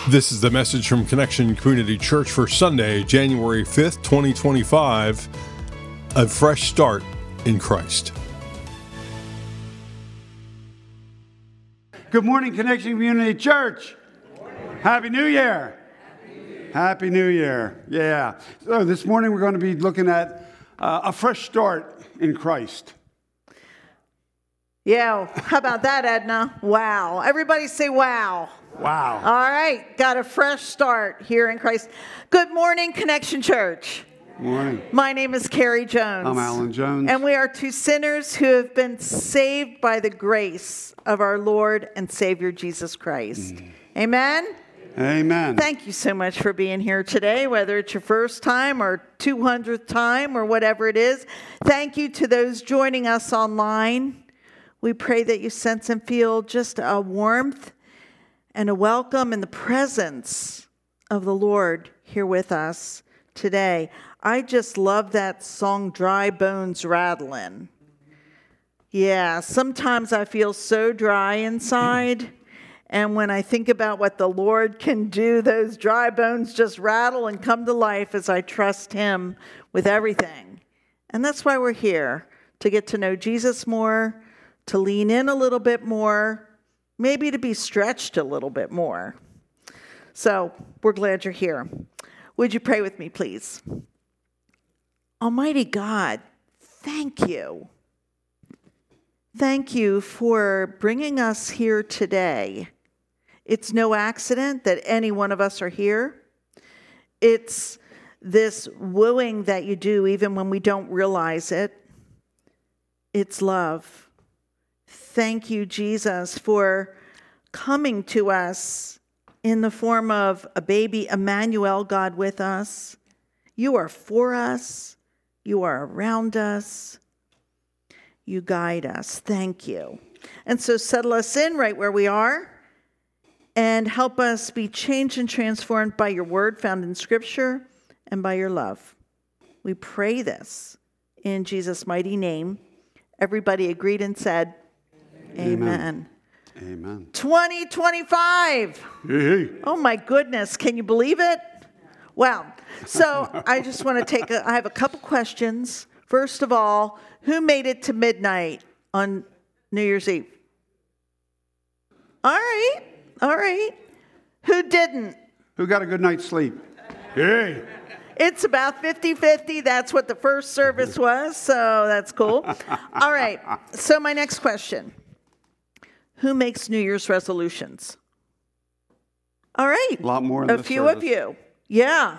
This is the message from Connection Community Church for Sunday, January 5th, 2025, A Fresh Start in Christ. Good morning, Connection Community Church. Happy New Year. Happy New Year. Yeah. So this morning we're going to be looking at a fresh start in Christ. Yeah, how about that, Edna? Wow. Everybody say wow. Wow. All right, got a fresh start here in Christ. Good morning, Connection Church. Morning. My name is Carrie Jones. I'm Alan Jones. And we are two sinners who have been saved by the grace of our Lord and Savior Jesus Christ. Amen? Amen. Thank you so much for being here today, whether it's your first time or 200th time or whatever it is. Thank you to those joining us online. We pray that you sense and feel just a warmth and a welcome in the presence of the Lord here with us today. I just love that song, Dry Bones Rattling. Yeah, sometimes I feel so dry inside, and when I think about what the Lord can do, those dry bones just rattle and come to life as I trust Him with everything. And that's why we're here, to get to know Jesus more, to lean in a little bit more, maybe to be stretched a little bit more. So we're glad you're here. Would you pray with me, please? Almighty God, thank you. Thank you for bringing us here today. It's no accident that any one of us are here. It's this wooing that you do even when we don't realize it. It's love. Thank you, Jesus, for coming to us in the form of a baby Emmanuel, God with us. You are for us. You are around us. You guide us. Thank you. And so settle us in right where we are and help us be changed and transformed by your word found in Scripture and by your love. We pray this in Jesus' mighty name. Everybody agreed and said, Amen. Amen. 2025. Hey. Oh my goodness. Can you believe it? Wow. So I just want to I have a couple questions. First of all, who made it to midnight on New Year's Eve? All right. Who didn't? Who got a good night's sleep? Hey. It's about 50-50. That's what the first service was, so that's cool. All right. So my next question. Who makes New Year's resolutions? All right. A lot more in a this few service. of you. Yeah.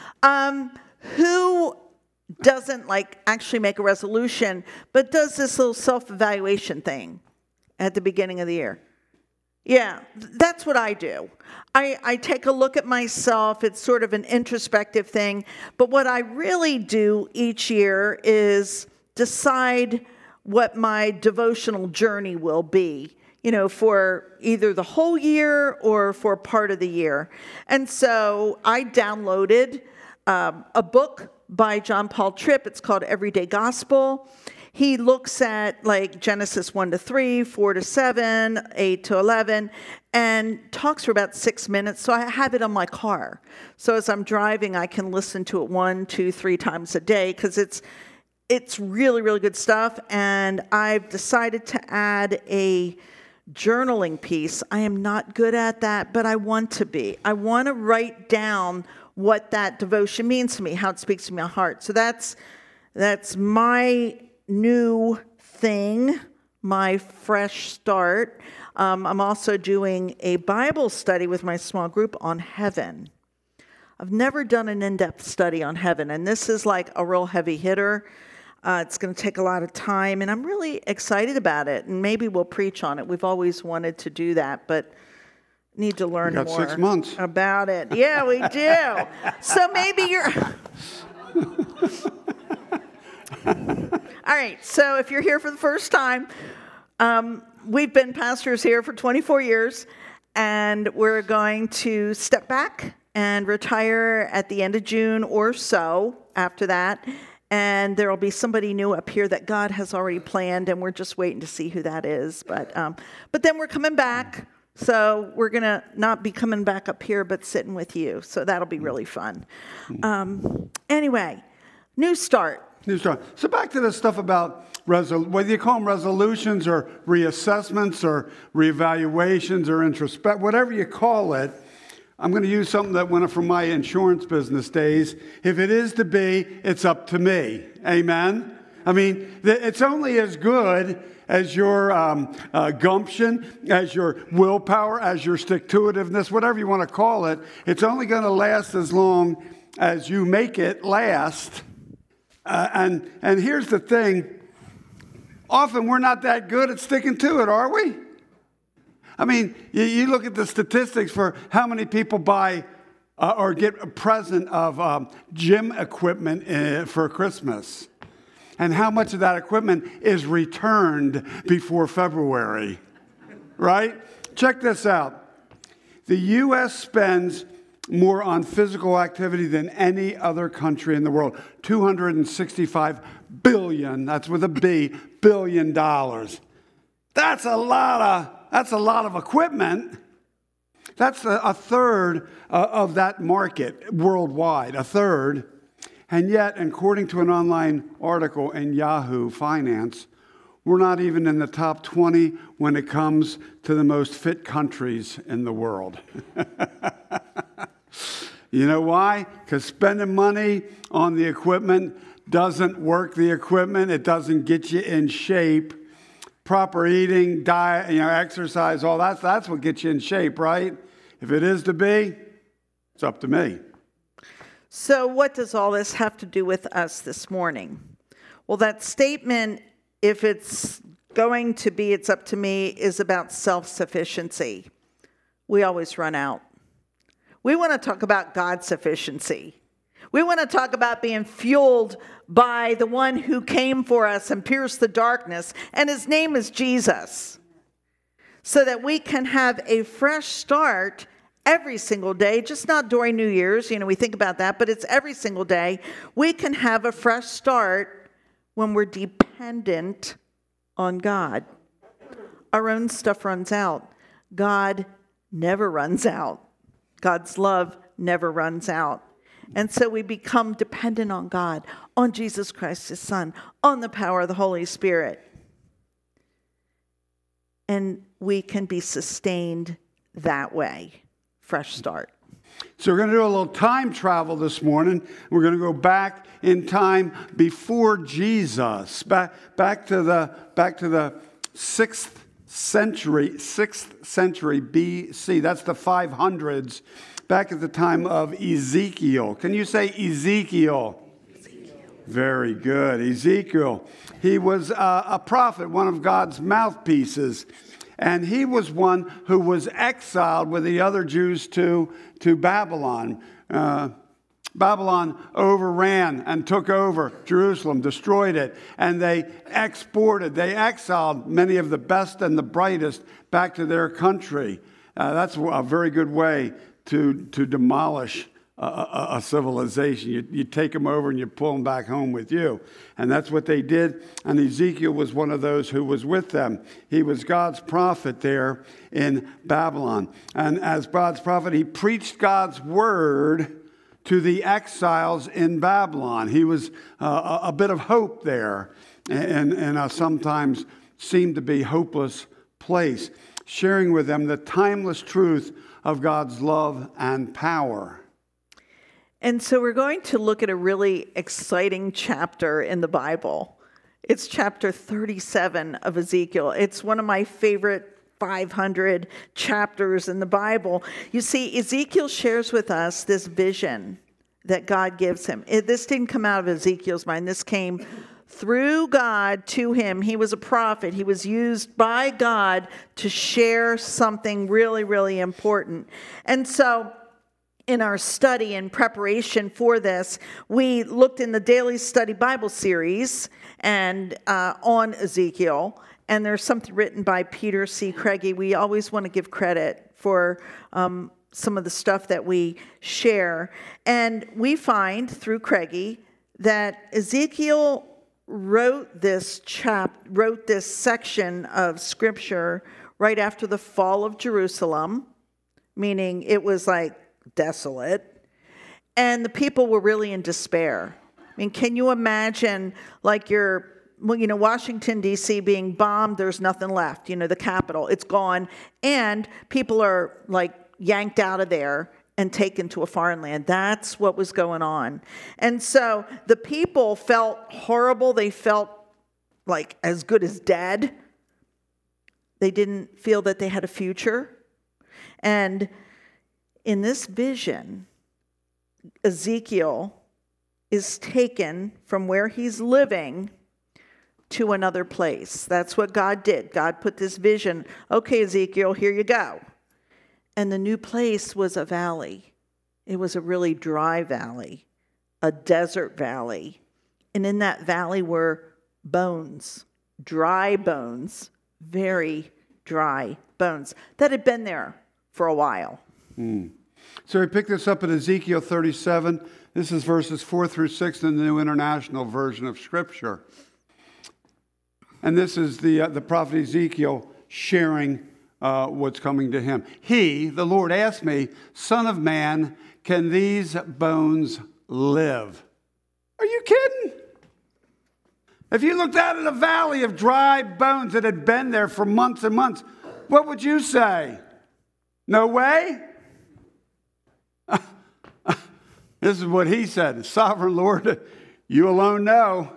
Who doesn't actually make a resolution, but does this little self-evaluation thing at the beginning of the year? Yeah, that's what I do. I take a look at myself. It's sort of an introspective thing. But what I really do each year is decide what my devotional journey will be, for either the whole year or for part of the year. And so I downloaded a book by John Paul Tripp. It's called Everyday Gospel. He looks at Genesis 1-3, 4-7, 8-11, and talks for about 6 minutes. So I have it on my car. So as I'm driving, I can listen to it 1, 2, 3 times a day because it's really, really good stuff. And I've decided to add a journaling piece. I am not good at that, but I want to be. I want to write down what that devotion means to me, how it speaks to my heart. So that's my new thing, my fresh start. I'm also doing a Bible study with my small group on heaven. I've never done an in-depth study on heaven, and this is a real heavy hitter. It's going to take a lot of time, and I'm really excited about it, and maybe we'll preach on it. We've always wanted to do that, but need to learn more 6 months. about it. Yeah, we do. So maybe you're... All right, so if you're here for the first time, we've been pastors here for 24 years, and we're going to step back and retire at the end of June or so after that, and there will be somebody new up here that God has already planned, and we're just waiting to see who that is. But then we're coming back So we're going to not be coming back up here, but sitting with you. So that'll be really fun. Anyway, new start. New start. So back to this stuff about whether you call them resolutions or reassessments or reevaluations or introspect, whatever you call it. I'm going to use something that went from my insurance business days. If it is to be, it's up to me. Amen? I mean, it's only as good as your gumption, as your willpower, as your stick-to-itiveness, whatever you want to call it. It's only going to last as long as you make it last. And here's the thing. Often we're not that good at sticking to it, are we? I mean, you look at the statistics for how many people buy or get a present of gym equipment for Christmas. And how much of that equipment is returned before February, right? Check this out. The U.S. spends more on physical activity than any other country in the world. $265 billion, that's with a B, billion dollars. That's a lot of equipment. That's a third of that market worldwide, a third. And yet, according to an online article in Yahoo Finance, we're not even in the top 20 when it comes to the most fit countries in the world. You know why? Because spending money on the equipment doesn't work the equipment. It doesn't get you in shape. Proper eating, diet, exercise, all that's what gets you in shape, right? If it is to be, it's up to me. So what does all this have to do with us this morning? Well, that statement, if it's going to be, it's up to me, is about self-sufficiency. We always run out. We want to talk about God's sufficiency. We want to talk about being fueled by the one who came for us and pierced the darkness, and his name is Jesus, so that we can have a fresh start every single day, just not during New Year's. We think about that, but it's every single day. We can have a fresh start when we're dependent on God. Our own stuff runs out. God never runs out. God's love never runs out. And so we become dependent on God, on Jesus Christ, his Son, on the power of the Holy Spirit. And we can be sustained that way. Fresh start. So we're going to do a little time travel this morning. We're going to go back in time before Jesus, back to the 6th century BC. That's the 500s. Back at the time of Ezekiel. Can you say Ezekiel? Very good. Ezekiel. He was a prophet, one of God's mouthpieces. And he was one who was exiled with the other Jews to Babylon. Babylon overran and took over Jerusalem, destroyed it, and they exiled many of the best and the brightest back to their country. That's a very good way to demolish a civilization. You take them over and you pull them back home with you. And that's what they did. And Ezekiel was one of those who was with them. He was God's prophet there in Babylon. And as God's prophet, he preached God's word to the exiles in Babylon. He was a bit of hope there in a sometimes seemed to be hopeless place, sharing with them the timeless truth of God's love and power. And so we're going to look at a really exciting chapter in the Bible. It's chapter 37 of Ezekiel. It's one of my favorite 500 chapters in the Bible. You see, Ezekiel shares with us this vision that God gives him. This didn't come out of Ezekiel's mind. This came through God to him. He was a prophet. He was used by God to share something really, really important. And so in our study in preparation for this, we looked in the Daily Study Bible series and on Ezekiel, and there's something written by Peter C. Craigie. We always want to give credit for some of the stuff that we share. And we find through Craigie that Ezekiel wrote this section of Scripture right after the fall of Jerusalem, meaning it was like desolate, and the people were really in despair. I mean, can you imagine like Washington, D.C. being bombed, there's nothing left, the capital, it's gone, and people are like yanked out of there and taken to a foreign land. That's what was going on. And so the people felt horrible. They felt like as good as dead. They didn't feel that they had a future. And in this vision, Ezekiel is taken from where he's living to another place. That's what God did. God put this vision, okay, Ezekiel, here you go. And the new place was a valley. It was a really dry valley, a desert valley. And in that valley were bones, dry bones, very dry bones that had been there for a while. So we pick this up at Ezekiel 37. This is verses 4 through 6 in the New International Version of Scripture. And this is the prophet Ezekiel sharing what's coming to him. He, the Lord, asked me, Son of man, can these bones live? Are you kidding? If you looked out at a valley of dry bones that had been there for months and months, what would you say? No way? This is what he said. Sovereign Lord, you alone know.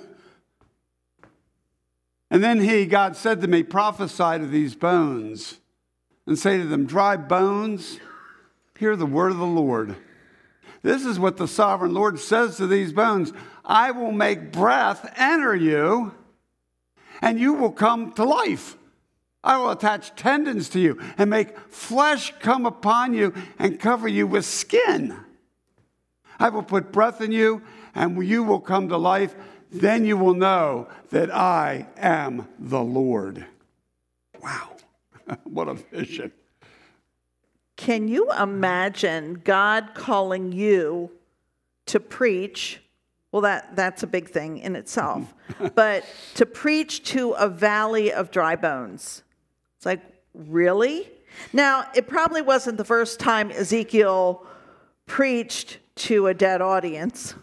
And then God said to me, prophesy to these bones and say to them, dry bones, hear the word of the Lord. This is what the sovereign Lord says to these bones. I will make breath enter you, and you will come to life. I will attach tendons to you and make flesh come upon you and cover you with skin. I will put breath in you, and you will come to life. Then you will know that I am the Lord. Wow. What a vision. Can you imagine God calling you to preach? Well, that's a big thing in itself. But to preach to a valley of dry bones. It's like, really? Now, it probably wasn't the first time Ezekiel preached to a dead audience.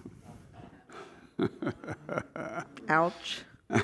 Ouch.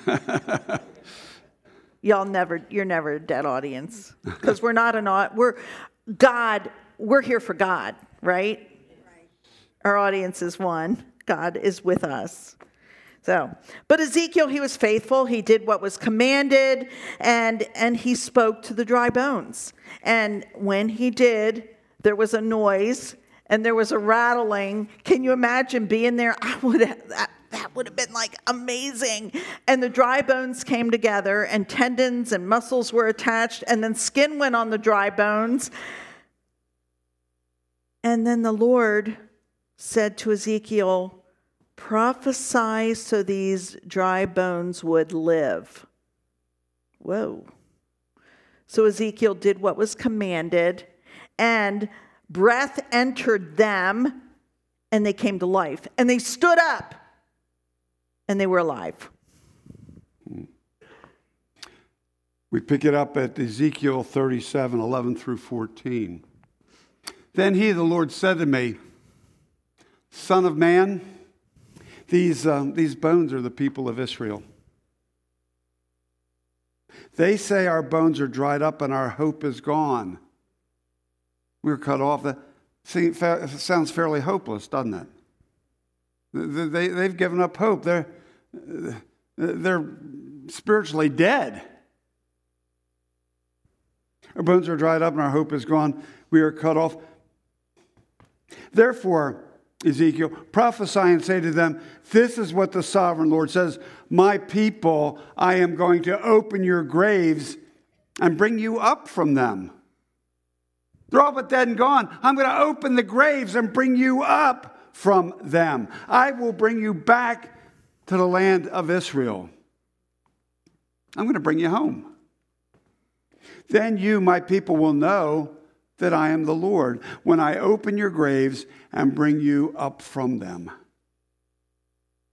You're never a dead audience. Because we're not we're here for God, right? Our audience is one. God is with us. But Ezekiel, he was faithful. He did what was commanded, and he spoke to the dry bones. And when he did, there was a noise, and there was a rattling. Can you imagine being there? That would have been like amazing. And the dry bones came together, and tendons and muscles were attached, and then skin went on the dry bones. And then the Lord said to Ezekiel, prophesy so these dry bones would live. Whoa. So Ezekiel did what was commanded, and breath entered them, and they came to life. And they stood up, and they were alive. We pick it up at Ezekiel 37, 11 through 14. Then he, the Lord, said to me, Son of man, these bones are the people of Israel. They say our bones are dried up and our hope is gone. We're cut off. It sounds fairly hopeless, doesn't it? They've given up hope. They're spiritually dead. Our bones are dried up and our hope is gone. We are cut off. Therefore, Ezekiel, prophesy and say to them, this is what the sovereign Lord says, my people, I am going to open your graves and bring you up from them. They're all but dead and gone. I'm going to open the graves and bring you up from them. I will bring you back to the land of Israel. I'm going to bring you home. Then you, my people, will know that I am the Lord when I open your graves and bring you up from them.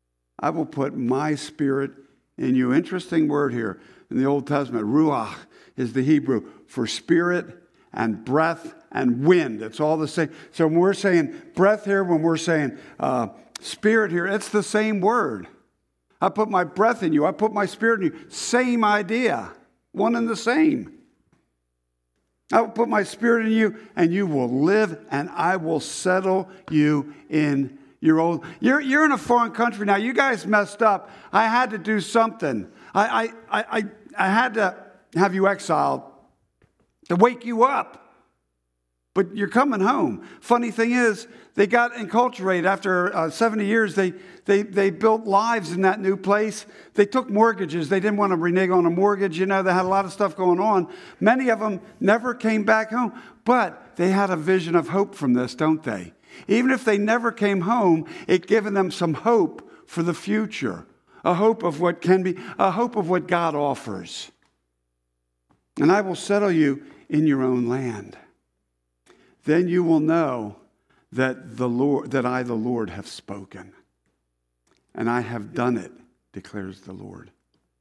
I will put my spirit in you. Interesting word here in the Old Testament, ruach. is the Hebrew for spirit and breath and wind. It's all the same. So when we're saying breath here, when we're saying spirit here, it's the same word. I put my breath in you. I put my spirit in you. Same idea. One and the same. I will put my spirit in you, and you will live, and I will settle you in your own. You're in a foreign country now. You guys messed up. I had to do something. I had to have you exiled to wake you up. But you're coming home. Funny thing is, they got enculturated. After 70 years, they built lives in that new place. They took mortgages. They didn't want to renege on a mortgage. You know, they had a lot of stuff going on. Many of them never came back home. But they had a vision of hope from this, don't they? Even if they never came home, it given them some hope for the future. A hope of what can be, a hope of what God offers. And I will settle you in your own land. Then you will know that I, the Lord, have spoken. And I have done it, declares the Lord.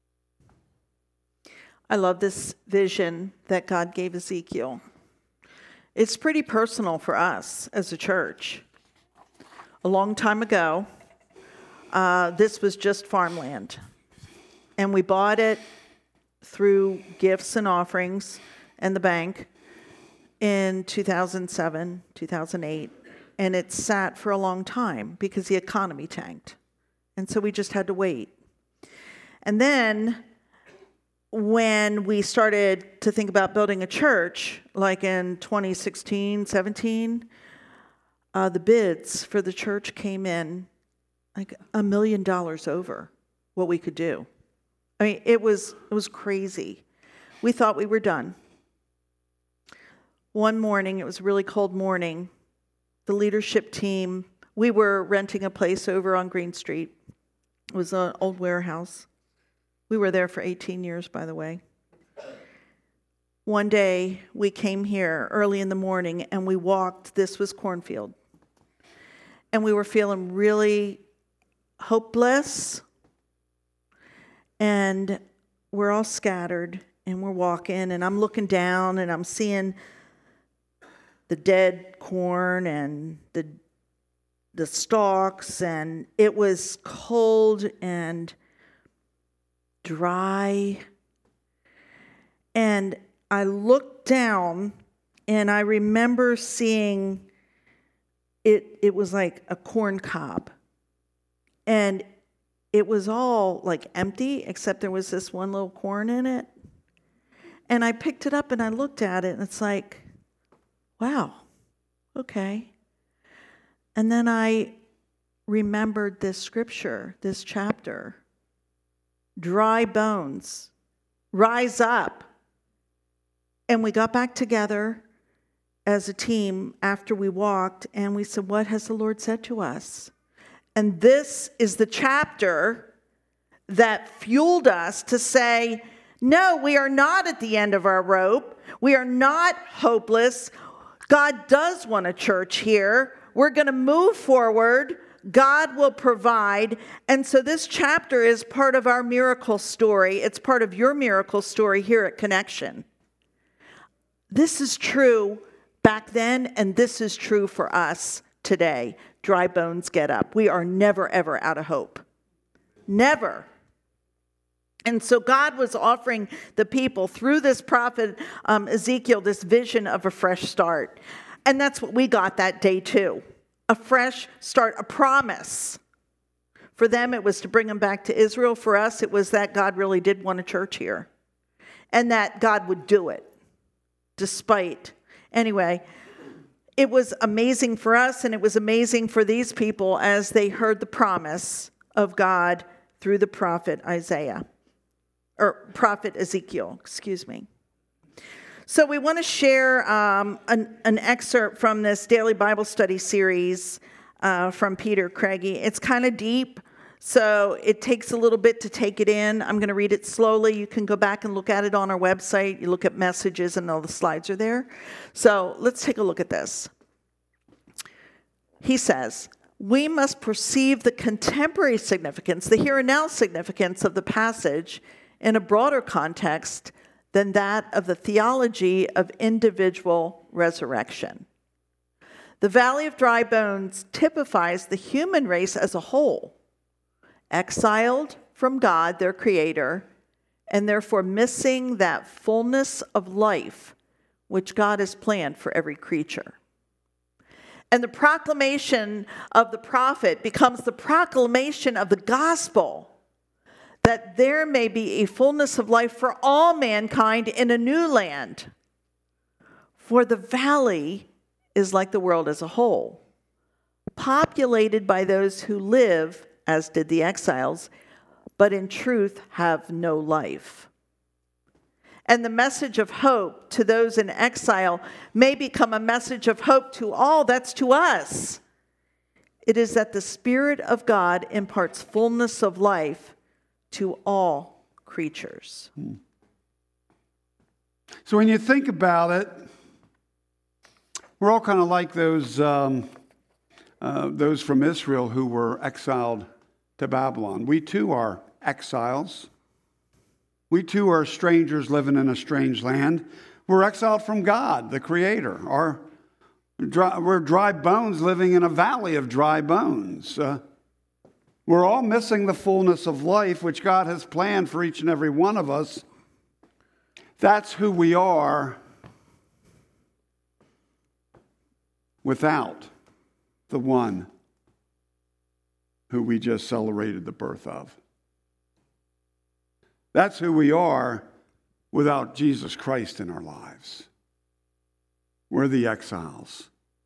I love this vision that God gave Ezekiel. It's pretty personal for us as a church. A long time ago, this was just farmland. And we bought it through gifts and offerings and the bank in 2007, 2008, and it sat for a long time because the economy tanked. And so we just had to wait. And then when we started to think about building a church, like in 2016, 17, the bids for the church came in like $1 million over what we could do. I mean, it was crazy. We thought we were done. One morning, it was a really cold morning, the leadership team, we were renting a place over on Green Street. It was an old warehouse. We were there for 18 years, by the way. One day, we came here early in the morning, and we walked, this was cornfield. And we were feeling really hopeless, and we're all scattered, and we're walking, and I'm looking down, and I'm seeing the dead corn and the stalks, and it was cold and dry. And I looked down, and I remember seeing it was like a corn cob. And it was all like empty, except there was this one little corn in it. And I picked it up and I looked at it, and it's like, wow, okay. And then I remembered this scripture, this chapter. Dry bones, rise up. And we got back together as a team after we walked, and we said, what has the Lord said to us? And this is the chapter that fueled us to say, no, we are not at the end of our rope. We are not hopeless. God does want a church here. We're going to move forward. God will provide. And so this chapter is part of our miracle story. It's part of your miracle story here at Connection. This is true back then, and this is true for us today. Dry bones get up. We are never, ever out of hope. Never. And so God was offering the people through this prophet Ezekiel this vision of a fresh start. And that's what we got that day too. A fresh start, a promise. For them, it was to bring them back to Israel. For us, it was that God really did want a church here. And that God would do it. Despite. Anyway, it was amazing for us, and it was amazing for these people as they heard the promise of God through the prophet Ezekiel, excuse me. So we want to share an excerpt from this daily Bible study series from Peter Craigie. It's kind of deep, so it takes a little bit to take it in. I'm going to read it slowly. You can go back and look at it on our website. You look at messages, and all the slides are there. So let's take a look at this. He says, we must perceive the contemporary significance, the here and now significance of the passage in a broader context than that of the theology of individual resurrection. The Valley of Dry Bones typifies the human race as a whole, exiled from God, their creator, and therefore missing that fullness of life which God has planned for every creature. And the proclamation of the prophet becomes the proclamation of the gospel, that there may be a fullness of life for all mankind in a new land. For the valley is like the world as a whole, populated by those who live, as did the exiles, but in truth have no life. And the message of hope to those in exile may become a message of hope to all, that's to us. It is that the Spirit of God imparts fullness of life to all creatures. So when you think about it, we're all kind of like those from Israel who were exiled to Babylon. We too are exiles. We too are strangers living in a strange land. We're exiled from God, the Creator. We're dry bones living in a valley of dry bones. We're all missing the fullness of life which God has planned for each and every one of us. That's who we are without the one who we just celebrated the birth of. That's who we are without Jesus Christ in our lives. We're the exiles.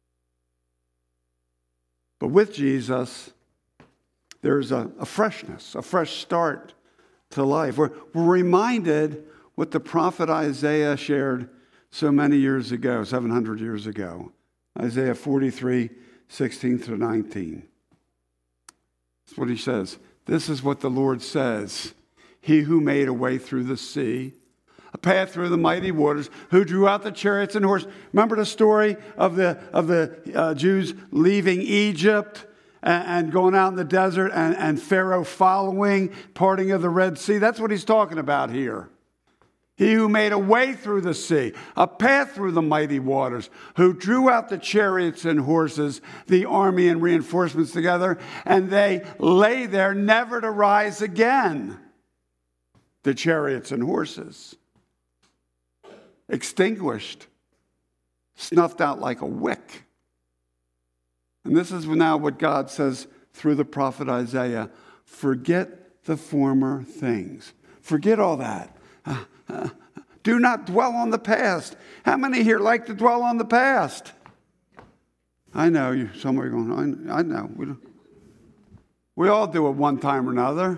But with Jesus, there's a freshness, a fresh start to life. We're reminded what the prophet Isaiah shared so many years ago, 700 years ago. Isaiah 43, 16 through 19. That's what he says. This is what the Lord says. He who made a way through the sea, a path through the mighty waters, who drew out the chariots and horses. Remember the story of the Jews leaving Egypt and going out in the desert and Pharaoh following, parting of the Red Sea? That's what he's talking about here. He who made a way through the sea, a path through the mighty waters, who drew out the chariots and horses, the army and reinforcements together, and they lay there never to rise again. The chariots and horses, extinguished, snuffed out like a wick. And this is now what God says through the prophet Isaiah. Forget the former things. Forget all that. Do not dwell on the past. How many here like to dwell on the past? I know you. Some are going, I know. We all do it one time or another.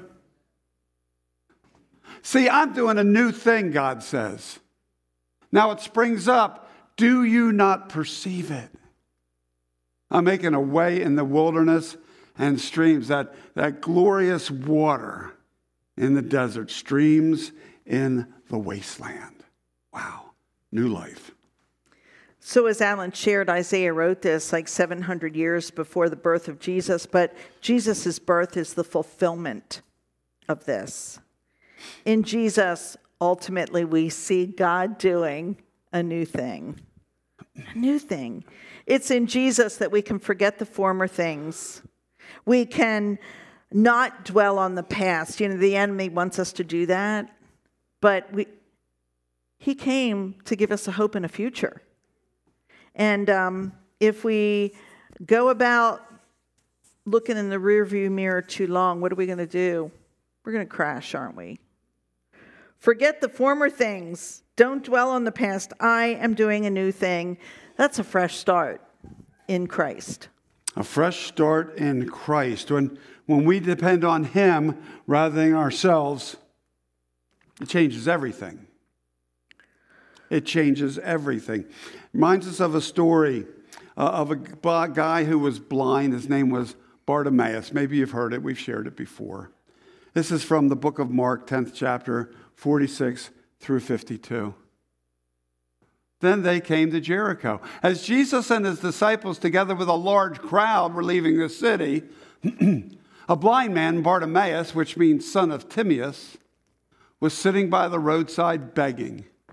See, I'm doing a new thing, God says. Now it springs up. Do you not perceive it? I'm making a way in the wilderness and streams, that glorious water in the desert, streams in the wasteland. Wow, new life. So as Alan shared, Isaiah wrote this like 700 years before the birth of Jesus, but Jesus' birth is the fulfillment of this. In Jesus, ultimately, we see God doing a new thing. A new thing. It's in Jesus that we can forget the former things. We can not dwell on the past. You know, the enemy wants us to do that. But he came to give us a hope and a future. And if we go about looking in the rearview mirror too long, what are we going to do? We're going to crash, aren't we? Forget the former things. Don't dwell on the past. I am doing a new thing. That's a fresh start in Christ. A fresh start in Christ. When we depend on Him rather than ourselves, it changes everything. It changes everything. Reminds us of a story of a guy who was blind. His name was Bartimaeus. Maybe you've heard it. We've shared it before. This is from the book of Mark, 10th chapter, 46 through 52. Then they came to Jericho. As Jesus and his disciples, together with a large crowd, were leaving the city, a blind man, Bartimaeus, which means son of Timaeus, was sitting by the roadside begging.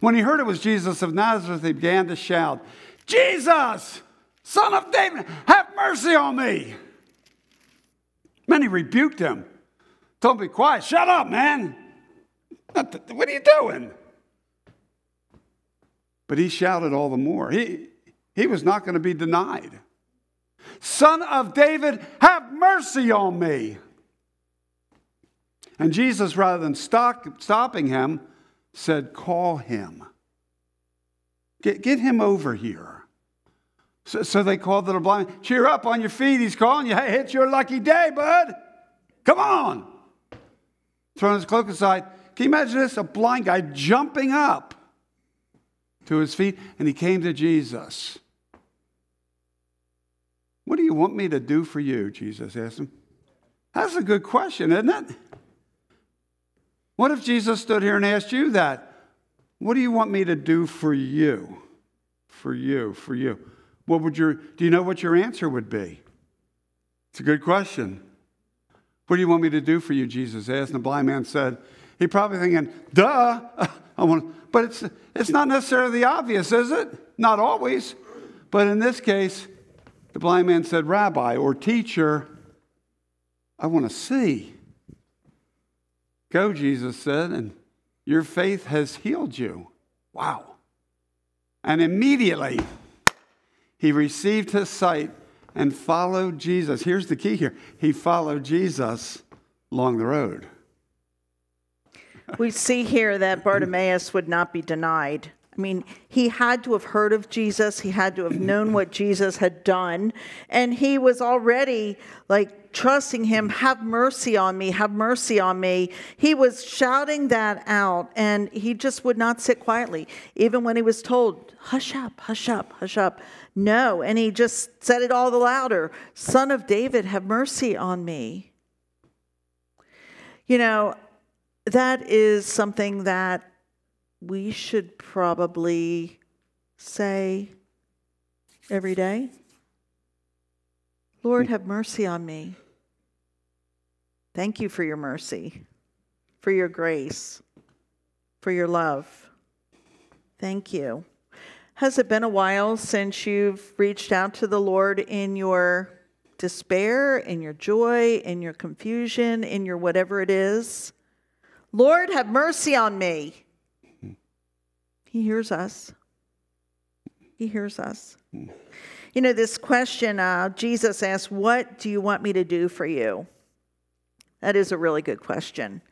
When he heard it was Jesus of Nazareth, he began to shout, "Jesus, Son of David, have mercy on me." Many rebuked him. Told him to be quiet. "Shut up, man. What are you doing?" But he shouted all the more. He was not going to be denied. "Son of David, have mercy on me." And Jesus, rather than stopping him, said, "Call him. Get him over here." So they called to the blind. "Cheer up, on your feet. He's calling you. Hey, it's your lucky day, bud. Come on." Throwing his cloak aside. Can you imagine this? A blind guy jumping up to his feet, and he came to Jesus. "What do you want me to do for you?" Jesus asked him. That's a good question, isn't it? What if Jesus stood here and asked you that? What do you want me to do for you? For you, for you. Do you know what your answer would be? It's a good question. "What do you want me to do for you?" Jesus asked. And the blind man said, he probably thinking, "Duh, but it's not necessarily obvious, is it? Not always. But in this case, the blind man said, "Rabbi," or "Teacher, I want to see." "Go," Jesus said, "and your faith has healed you." Wow. And immediately he received his sight and followed Jesus. Here's the key here. He followed Jesus along the road. We see here that Bartimaeus would not be denied. I mean, he had to have heard of Jesus. He had to have known what Jesus had done. And he was already trusting him, "Have mercy on me, have mercy on me." He was shouting that out, and he just would not sit quietly. Even when he was told, "Hush up, hush up, hush up." No, and he just said it all the louder, "Son of David, have mercy on me." You know, that is something that we should probably say every day. "Lord, have mercy on me." Thank you for your mercy, for your grace, for your love. Thank you. Has it been a while since you've reached out to the Lord in your despair, in your joy, in your confusion, in your whatever it is? "Lord, have mercy on me." He hears us. He hears us. You know, this question, Jesus asked, "What do you want me to do for you?" That is a really good question.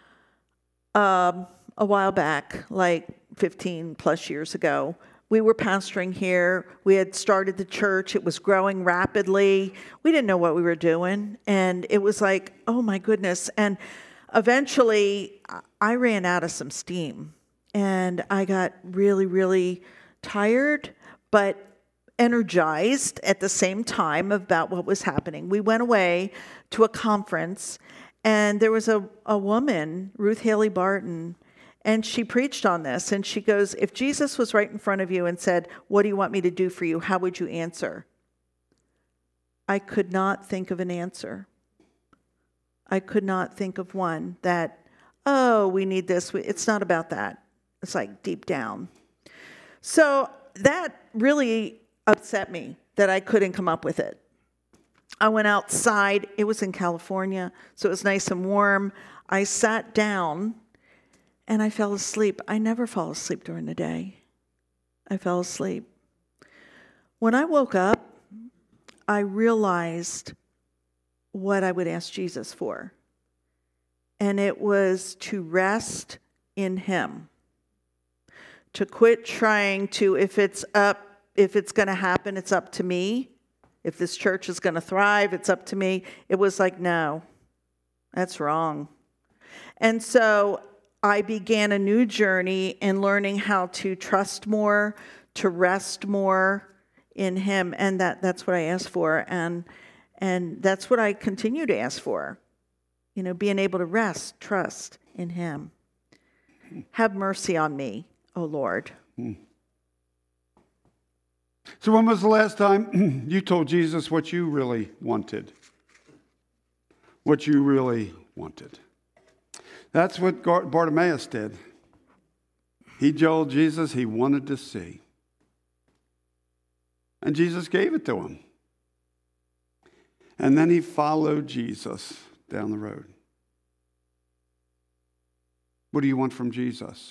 A while back, 15 plus years ago, we were pastoring here. We had started the church. It was growing rapidly. We didn't know what we were doing. And it was like, oh my goodness. And eventually, I ran out of some steam. And I got really, really tired, but energized at the same time about what was happening. We went away to a conference, and there was a woman, Ruth Haley Barton, and she preached on this. And she goes, "If Jesus was right in front of you and said, 'What do you want me to do for you?' how would you answer?" I could not think of an answer. I could not think of one that, "Oh, we need this." It's not about that. It's deep down. So that really upset me that I couldn't come up with it. I went outside. It was in California, so it was nice and warm. I sat down and I fell asleep. I never fall asleep during the day. I fell asleep. When I woke up, I realized what I would ask Jesus for. And it was to rest in him. To quit trying to, if it's going to happen, it's up to me. If this church is going to thrive, it's up to me. It was no, that's wrong. And so I began a new journey in learning how to trust more, to rest more in him. And that's what I asked for. And that's what I continue to ask for. Being able to rest, trust in him. Have mercy on me, O Lord. So when was the last time you told Jesus what you really wanted? What you really wanted. That's what Bartimaeus did. He told Jesus he wanted to see. And Jesus gave it to him. And then he followed Jesus down the road. What do you want from Jesus?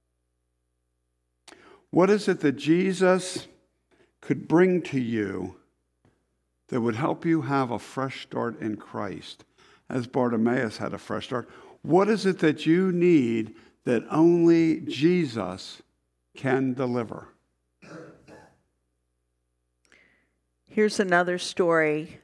What is it that Jesus could bring to you that would help you have a fresh start in Christ, as Bartimaeus had a fresh start? What is it that you need that only Jesus can deliver? Here's another story.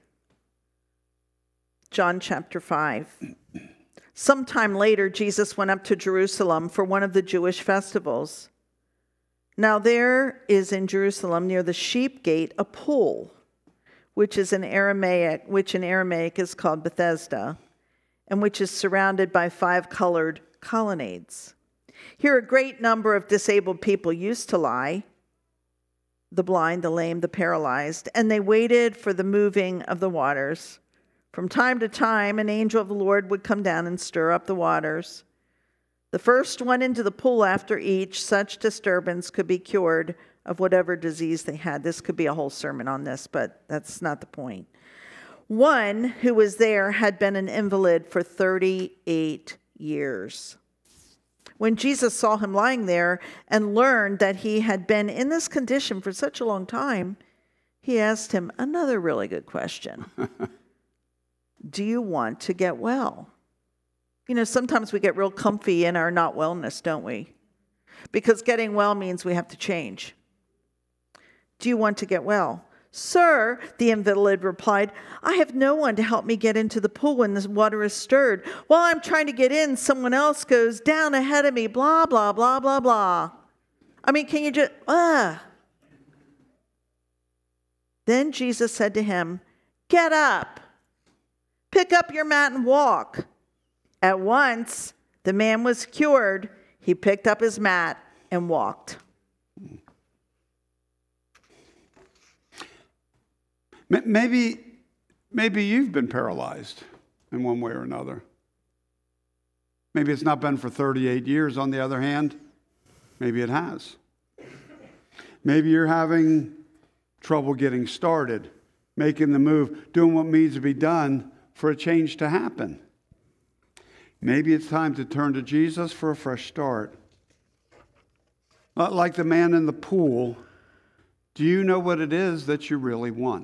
John chapter 5. Sometime later, Jesus went up to Jerusalem for one of the Jewish festivals. Now there is in Jerusalem near the sheep gate a pool, which in Aramaic is called Bethesda, and which is surrounded by 5 colored colonnades. Here a great number of disabled people used to lie, the blind, the lame, the paralyzed, and they waited for the moving of the waters. From time to time, an angel of the Lord would come down and stir up the waters. The first one into the pool after each such disturbance could be cured of whatever disease they had. This could be a whole sermon on this, but that's not the point. One who was there had been an invalid for 38 years. When Jesus saw him lying there and learned that he had been in this condition for such a long time, he asked him another really good question. Do you want to get well? You know, sometimes we get real comfy in our not wellness, don't we? Because getting well means we have to change. Do you want to get well? Sir, the invalid replied, I have no one to help me get into the pool when the water is stirred. While I'm trying to get in, someone else goes down ahead of me, blah, blah, blah, blah, blah. I mean, can you just, Then Jesus said to him, get up, pick up your mat and walk. At once, the man was cured. He picked up his mat and walked. Maybe you've been paralyzed in one way or another. Maybe it's not been for 38 years, on the other hand. Maybe it has. Maybe you're having trouble getting started, making the move, doing what needs to be done for a change to happen. Maybe it's time to turn to Jesus for a fresh start. Like the man in the pool, do you know what it is that you really want?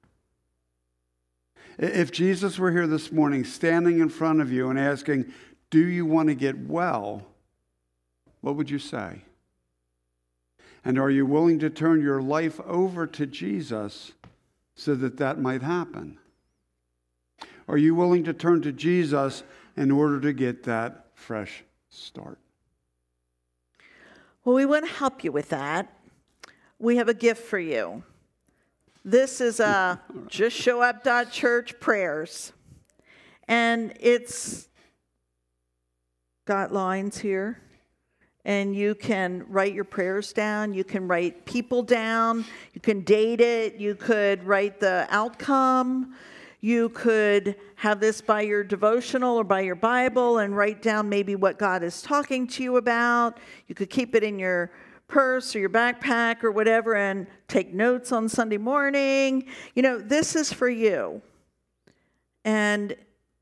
If Jesus were here this morning standing in front of you and asking, do you want to get well? What would you say? And are you willing to turn your life over to Jesus so that that might happen? Are you willing to turn to Jesus in order to get that fresh start? Well, we want to help you with that. We have a gift for you. This is a justshowup.church prayers. And it's got lines here. And you can write your prayers down. You can write people down. You can date it. You could write the outcome. You could have this by your devotional or by your Bible and write down maybe what God is talking to you about. You could keep it in your purse or your backpack or whatever and take notes on Sunday morning. You know, this is for you. And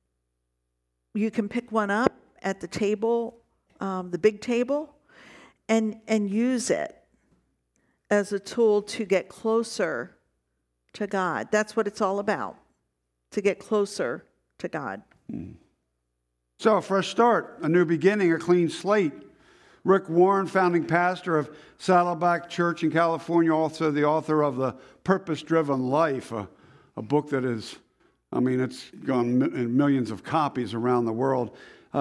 you can pick one up at the table, the big table, and use it as a tool to get closer to God. That's what it's all about, to get closer to God. So a fresh start, a new beginning, a clean slate. Rick Warren, founding pastor of Saddleback Church in California, also the author of The Purpose-Driven Life, a book that is, it's gone in millions of copies around the world.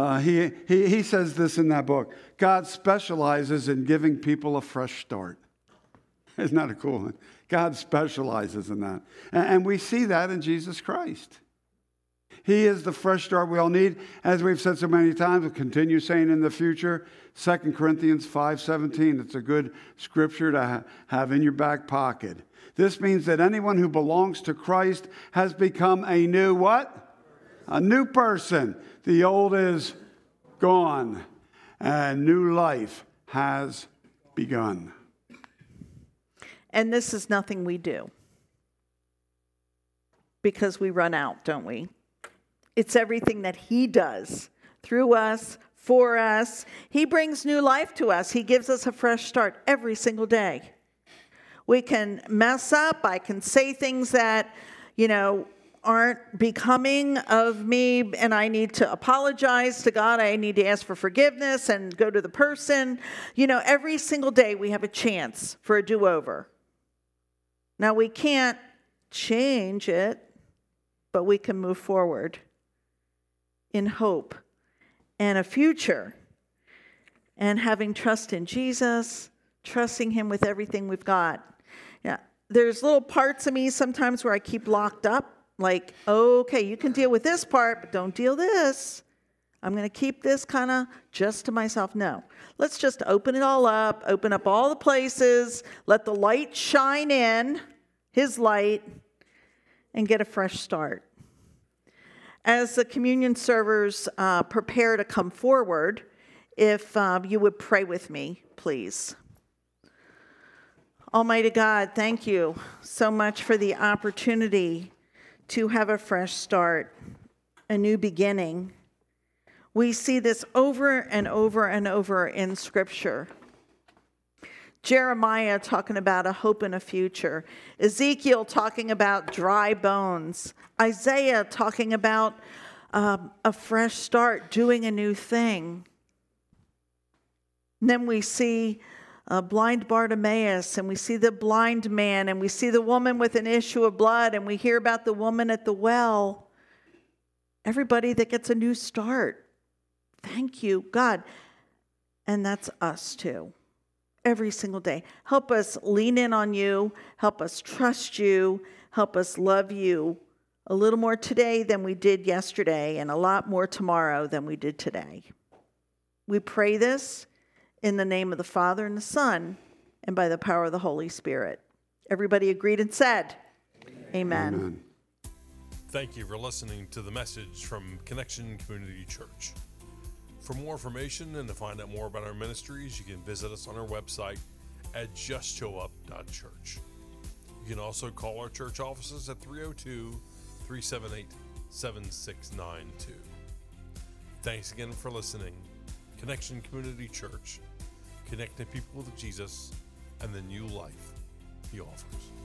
He says this in that book: God specializes in giving people a fresh start. Isn't that a cool one? God specializes in that. And we see that in Jesus Christ. He is the fresh start we all need. As we've said so many times, we'll continue saying in the future, 2 Corinthians 5:17. It's a good scripture to have in your back pocket. This means that anyone who belongs to Christ has become a new what? A new person. The old is gone, and new life has begun. And this is nothing we do, because we run out, don't we? It's everything that he does through us, for us. He brings new life to us. He gives us a fresh start every single day. We can mess up. I can say things that, aren't becoming of me, and I need to apologize to God. I need to ask for forgiveness and go to the person. Every single day we have a chance for a do-over. Now, we can't change it, but we can move forward in hope and a future, and having trust in Jesus, trusting him with everything we've got. Yeah, there's little parts of me sometimes where I keep locked up, like, okay, you can deal with this part, but don't deal this. I'm going to keep this kind of just to myself. No, let's just open it all up, open up all the places, let the light shine in, his light, and get a fresh start. As the communion servers prepare to come forward, if you would pray with me, please. Almighty God, thank you so much for the opportunity to have a fresh start, a new beginning. We see this over and over and over in Scripture. Jeremiah talking about a hope and a future. Ezekiel talking about dry bones. Isaiah talking about a fresh start, doing a new thing. And then we see blind Bartimaeus, and we see the blind man, and we see the woman with an issue of blood, and we hear about the woman at the well. Everybody that gets a new start. Thank you, God. And that's us too. Every single day. Help us lean in on you. Help us trust you. Help us love you a little more today than we did yesterday, and a lot more tomorrow than we did today. We pray this in the name of the Father and the Son, and by the power of the Holy Spirit. Everybody agreed and said, Amen. Amen. Thank you for listening to the message from Connection Community Church. For more information and to find out more about our ministries, you can visit us on our website at justshowup.church. You can also call our church offices at 302-378-7692. Thanks again for listening. Connection Community Church, connecting people with Jesus and the new life he offers.